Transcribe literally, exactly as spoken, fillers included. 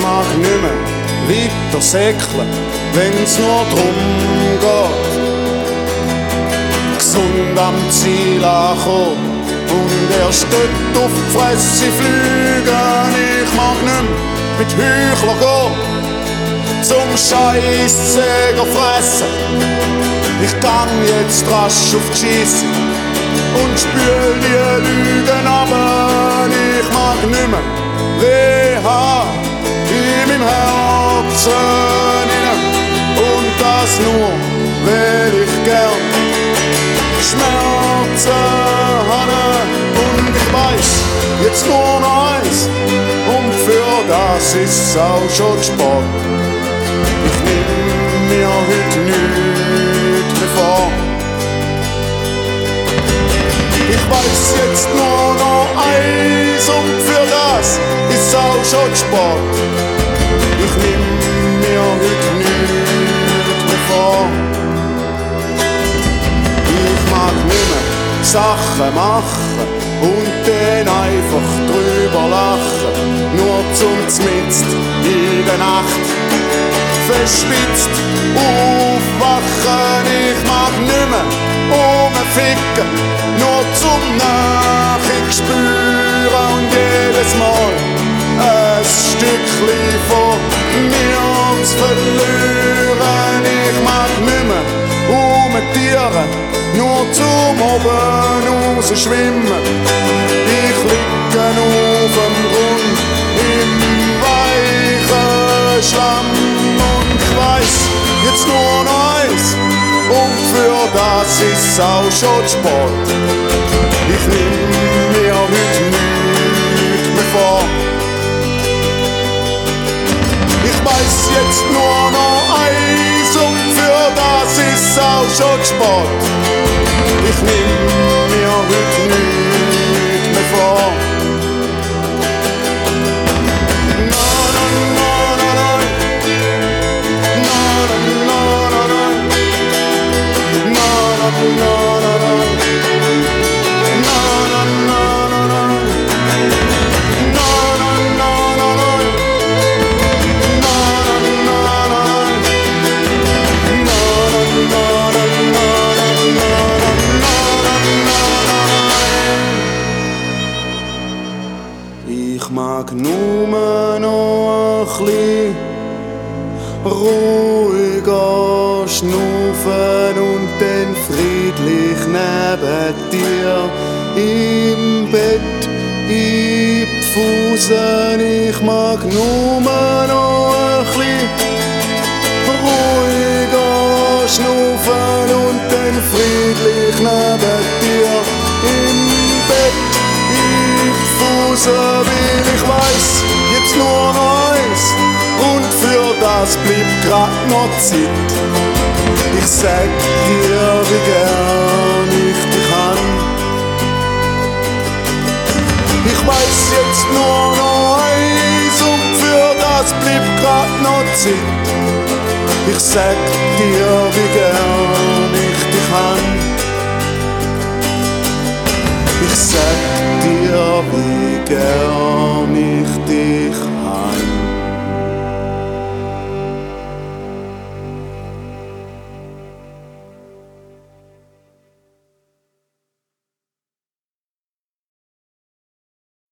mag nicht mehr weiter säckeln, wenn's nur drum geht, gesund am Ziel ankommen und erst dort auf die Fresse fliegen. Ich mag nicht mehr mit Heuchler gehen, zum Scheisssäger fressen. Ich gang jetzt rasch auf die Scheisse und spül die Lügen aber ich mag nicht mehr weh haben in meinem Herzen inne. Und das nur, weil ich gern Schmerzen habe. Und ich weiss jetzt nur noch eins, und für das ist's auch schon spät. Ich nehm mir heute nichts mehr vor. Ich weiss jetzt nur noch eins, und für das ist's auch schon spät. Ich nehm mir heute nichts mehr vor. Ich mag nicht mehr Sachen machen und dann einfach drüber lachen, nur zum Zmitzt in der Nacht verspitzt aufwachen. Ich mag nicht mehr rumficken, nur zum Nachricht spüren und jedes Mal ein Stückchen von mir zu verlieren. Ich mag nicht mehr rumtieren, nur zum oben raus schwimmen. Ich liege auf dem Grund im weichen Schlamm und ich weiss jetzt nur noch eins, und für das ist's auch schon spät. Ich nehm mir heute nichts mehr vor. Ich weiss jetzt nur noch eins, und für das ist's auch schon spät. Ich nehm mir heute nichts mehr vor. Ich mag nur noch ein bisschen ruhiger schnaufen und dann friedlich neben dir im Bett einpfusen. Ich mag nur noch ein bisschen ruhiger schnaufen und dann friedlich neben dir im Bett einpfusen, weil ich weiss jetzt nur noch eins, und für das bleibt grad noch Zeit. Ich sag dir, wie gern ich dich han. Ich weiss jetzt nur noch eins, und für das bleibt grad noch Zeit. Ich sag dir, wie gern ich dich han. Ich sag dir, wie gern